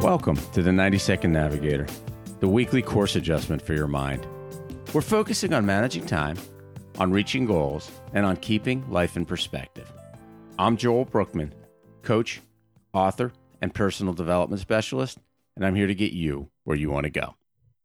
Welcome to the 90-Second Navigator, the weekly course adjustment for your mind. We're focusing on managing time, on reaching goals, and on keeping life in perspective. I'm Joel Brookman, coach, author, and personal development specialist, and I'm here to get you where you want to go.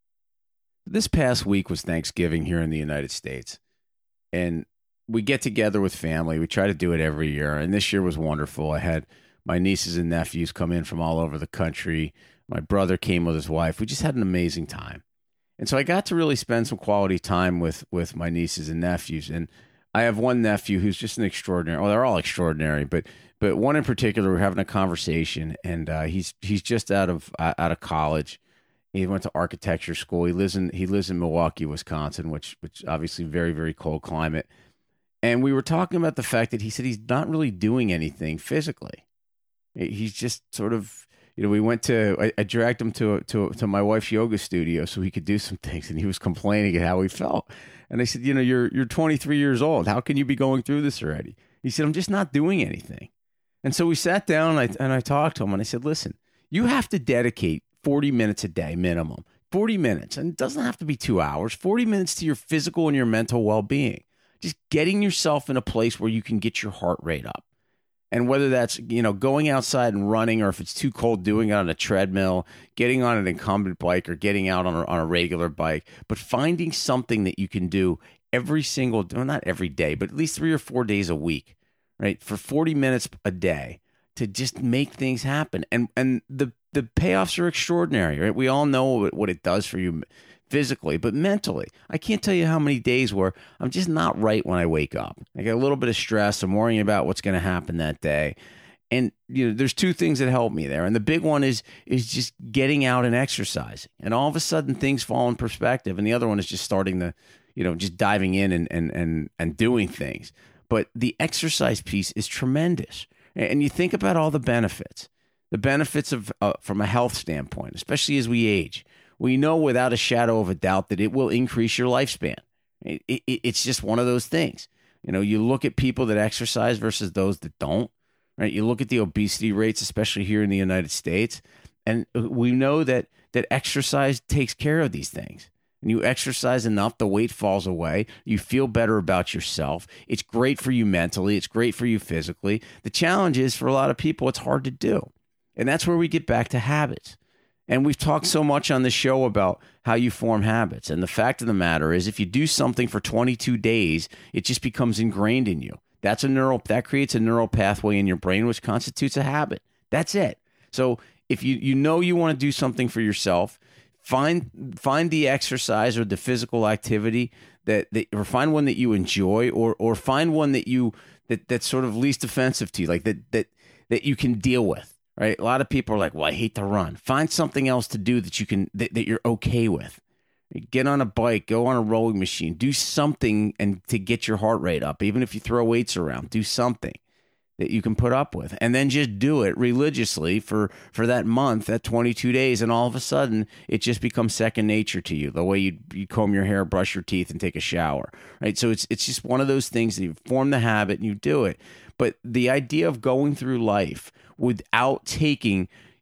This past week was Thanksgiving here in the United States, and we get together with family. We try to do it every year, and this year was wonderful. I had my nieces and nephews come in from all over the country. My brother came with his wife. We just had an amazing time. And so I got to really spend some quality time with my nieces and nephews. And I have one nephew who's just an extraordinary, well, they're all extraordinary, but one in particular, we're having a conversation, and he's just out of college. He went to architecture school. He lives in Milwaukee, Wisconsin, which obviously very, very cold climate. And we were talking about the fact that he said he's not really doing anything physically. He's just sort of, we went to, I dragged him to my wife's yoga studio so he could do some things, and he was complaining at how he felt. And I said, you're 23 years old. How can you be going through this already? He said, I'm just not doing anything. And so we sat down and I talked to him, and I said, listen, you have to dedicate 40 minutes a day minimum, 40 minutes. And it doesn't have to be 2 hours, 40 minutes to your physical and your mental well-being. Just getting yourself in a place where you can get your heart rate up. And whether that's, going outside and running, or if it's too cold, doing it on a treadmill, getting on an incumbent bike, or getting out on a regular bike, but finding something that you can do every single, well, not every day, but at least 3 or 4 days a week, right? For 40 minutes a day to just make things happen. And the payoffs are extraordinary, right? We all know what it does for you physically, but mentally, I can't tell you how many days where I'm just not right when I wake up. I get a little bit of stress. I'm worrying about what's going to happen that day. And, there's two things that help me there. And the big one is just getting out and exercising. And all of a sudden things fall in perspective. And the other one is just starting to, just diving in and doing things. But the exercise piece is tremendous. And you think about all the benefits of from a health standpoint, especially as we age. We know without a shadow of a doubt that it will increase your lifespan. It's just one of those things. You look at people that exercise versus those that don't, right? You look at the obesity rates, especially here in the United States, and we know that exercise takes care of these things. And you exercise enough, the weight falls away. You feel better about yourself. It's great for you mentally. It's great for you physically. The challenge is, for a lot of people, it's hard to do. And that's where we get back to habits. And we've talked so much on the show about how you form habits. And the fact of the matter is, if you do something for 22 days, it just becomes ingrained in you. That creates a neural pathway in your brain, which constitutes a habit. That's it. So if you want to do something for yourself, find the exercise or the physical activity or find one that you enjoy, or find one that's sort of least offensive to you, like that you can deal with. Right? A lot of people are like, well, I hate to run. Find something else to do that you're okay with. Get on a bike, go on a rowing machine, do something and to get your heart rate up. Even if you throw weights around, do something that you can put up with. And then just do it religiously for that month, that 22 days. And all of a sudden, it just becomes second nature to you, the way you comb your hair, brush your teeth, and take a shower. Right? So it's just one of those things that you form the habit and you do it. But the idea of going through life without taking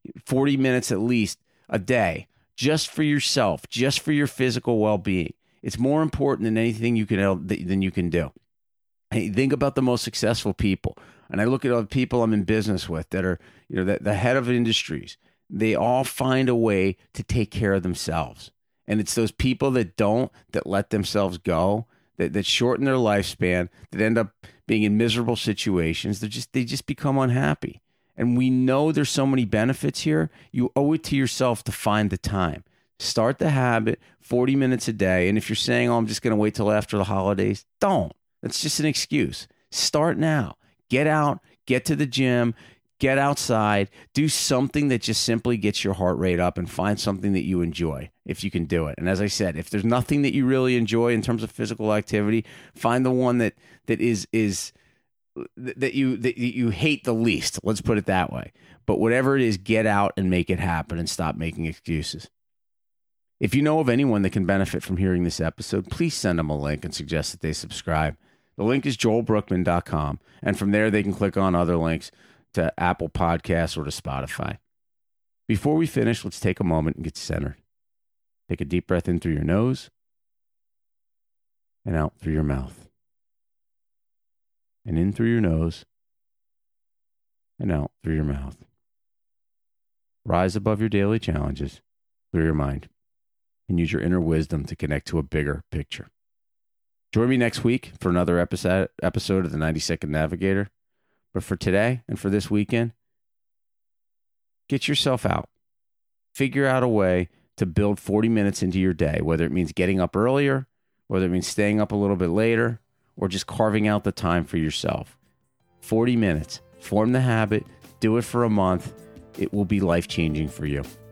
40 minutes at least a day just for yourself, just for your physical well-being, it's more important than anything you can do. Hey, think about the most successful people. And I look at other people I'm in business with that are, the head of industries. They all find a way to take care of themselves. And it's those people that let themselves go, that shorten their lifespan, that end up being in miserable situations. They just become unhappy. And we know there's so many benefits here. You owe it to yourself to find the time. Start the habit, 40 minutes a day. And if you're saying, I'm just going to wait till after the holidays, don't. That's just an excuse. Start now. Get out, get to the gym, get outside, do something that just simply gets your heart rate up, and find something that you enjoy if you can do it. And as I said, if there's nothing that you really enjoy in terms of physical activity, find the one that you hate the least. Let's put it that way. But whatever it is, get out and make it happen and stop making excuses. If you know of anyone that can benefit from hearing this episode, please send them a link and suggest that they subscribe. The link is joelbrookman.com, and from there they can click on other links to Apple Podcasts or to Spotify. Before we finish, let's take a moment and get centered. Take a deep breath in through your nose and out through your mouth. And in through your nose and out through your mouth. Rise above your daily challenges, clear your mind, and use your inner wisdom to connect to a bigger picture. Join me next week for another episode of the 90-Second Navigator. But for today and for this weekend, get yourself out. Figure out a way to build 40 minutes into your day, whether it means getting up earlier, whether it means staying up a little bit later, or just carving out the time for yourself. 40 minutes. Form the habit. Do it for a month. It will be life-changing for you.